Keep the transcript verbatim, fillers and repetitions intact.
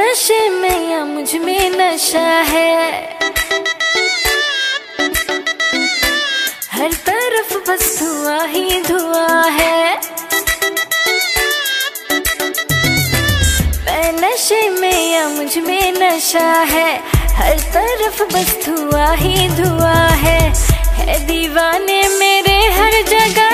नशे में या मुझ में नशा है, हर तरफ बस धुआं ही धुआं है। मैं नशे में या मुझ में नशा है, हर तरफ बस धुआं ही धुआं है। है दीवाने मेरे हर जगह